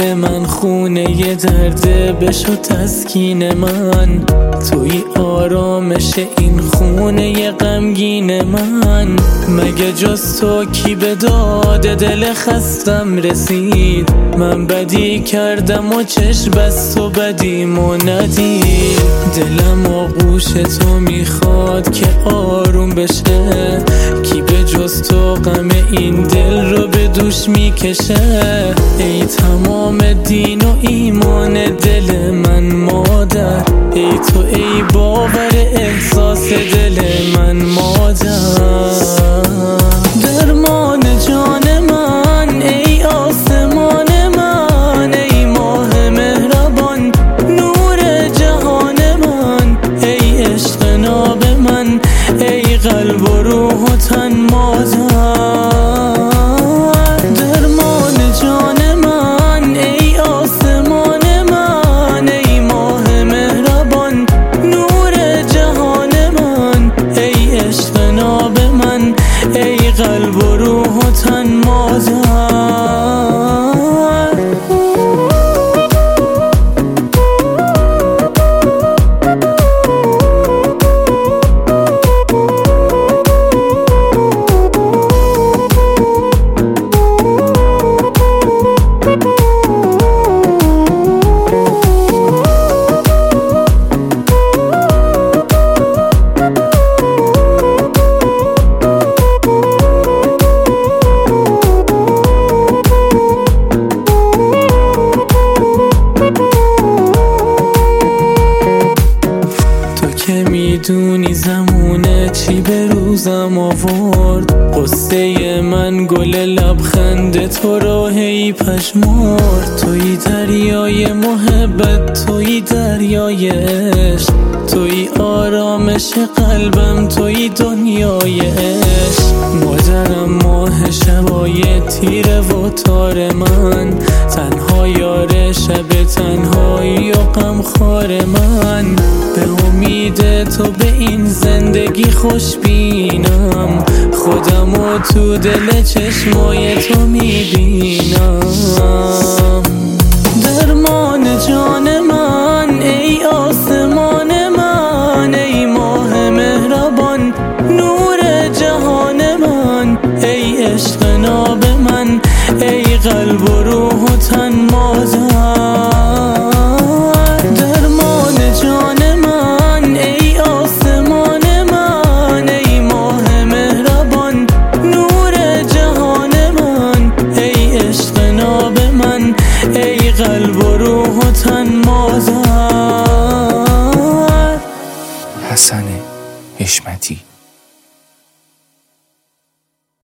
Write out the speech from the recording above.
دل من خونه درده بشو تسکین من، توی آرامش این خونه غمگین من. مگه جز تو کی به داد دل خستم رسید؟ من بدی کردم و چشم بست و بدیمو ندید. دلم آغوش تو میخواد که آروم بشه، کی به جز تو غم این دل رو به دوش میکشه؟ ای تمام دین و ایمان دل من مادر، ای تو ای باور احساس دل من مادر. درمان جان من ای آسمان من، ای ماه مهربان نور جهان من، ای عشق ناب من، ای قلب و روح و تن مادر. درمان جان من ای آسمان من، ای ماه مهربان نور جهان من، ای عشق ناب من، ای قلب و روح و تن مادر. میدونی زمونه چی به روزم آورد، قصه من گل لبخند تو رو هی پشمرد. توی دریای محبت، توی دریای عشق، توی آرامش قلبم، توی دنیای عشق. مادرم ماه شبای تیره و تار من، تنها یار شب تنهایی و غمخوار من. به امید تو به این زندگی خوش بینم، خودمو تو دل چشمای تو میبینم. درمان جان من ای آسمان من، ای ماه مهربان نور جهان من، ای عشق ناب من، ای قلب و روح و تن مادر. درمان جان من ای آسمان من، ای ماه مهربان نور جهان من، ای عشق ناب من، ای قلب و روح و تن مادر. حسن حشمتی.